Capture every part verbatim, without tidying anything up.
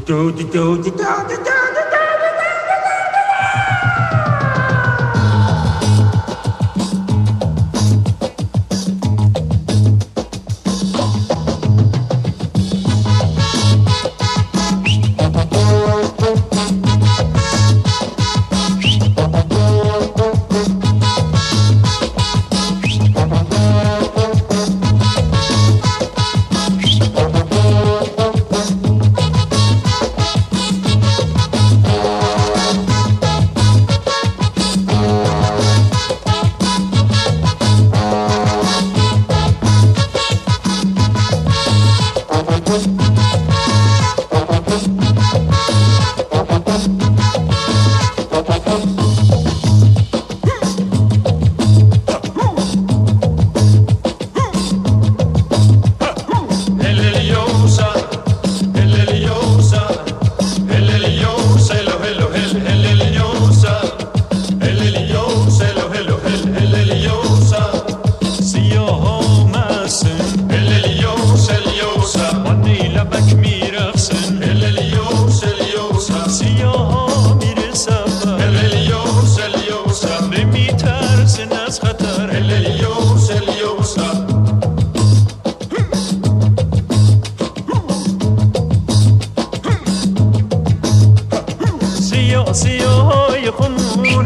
سیاهای خمول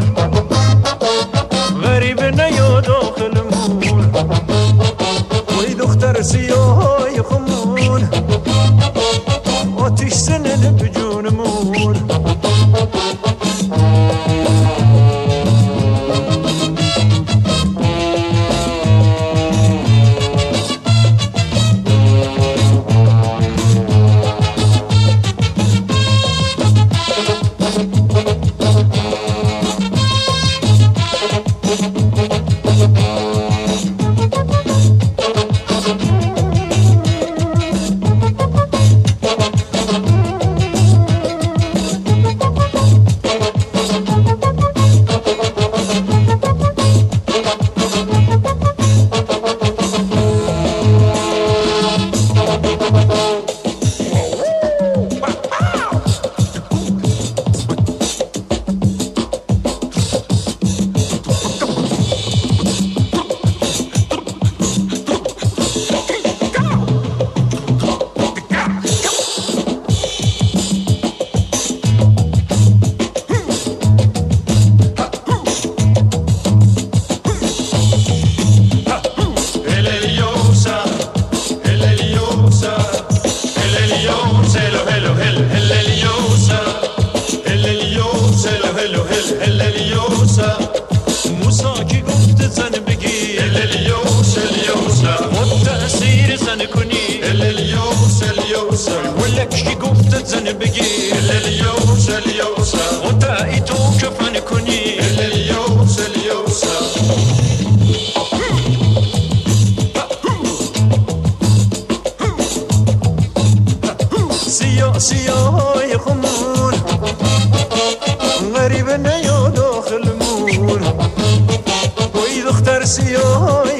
غریب نیا داخل مول وی دختر سیاهای خمول آتیش زنن بجون مول موسا کی گفت زن بگی الیوس الیوسا خود تأثیر زن کنی الیوس الیوسا ولک کی گفت زن بگی الیوس الیوسا خود ای تو کفن کنی الیوس الیوسا سیاه سیاهای خمول غریب نیا داخل مول وی دختر سیاه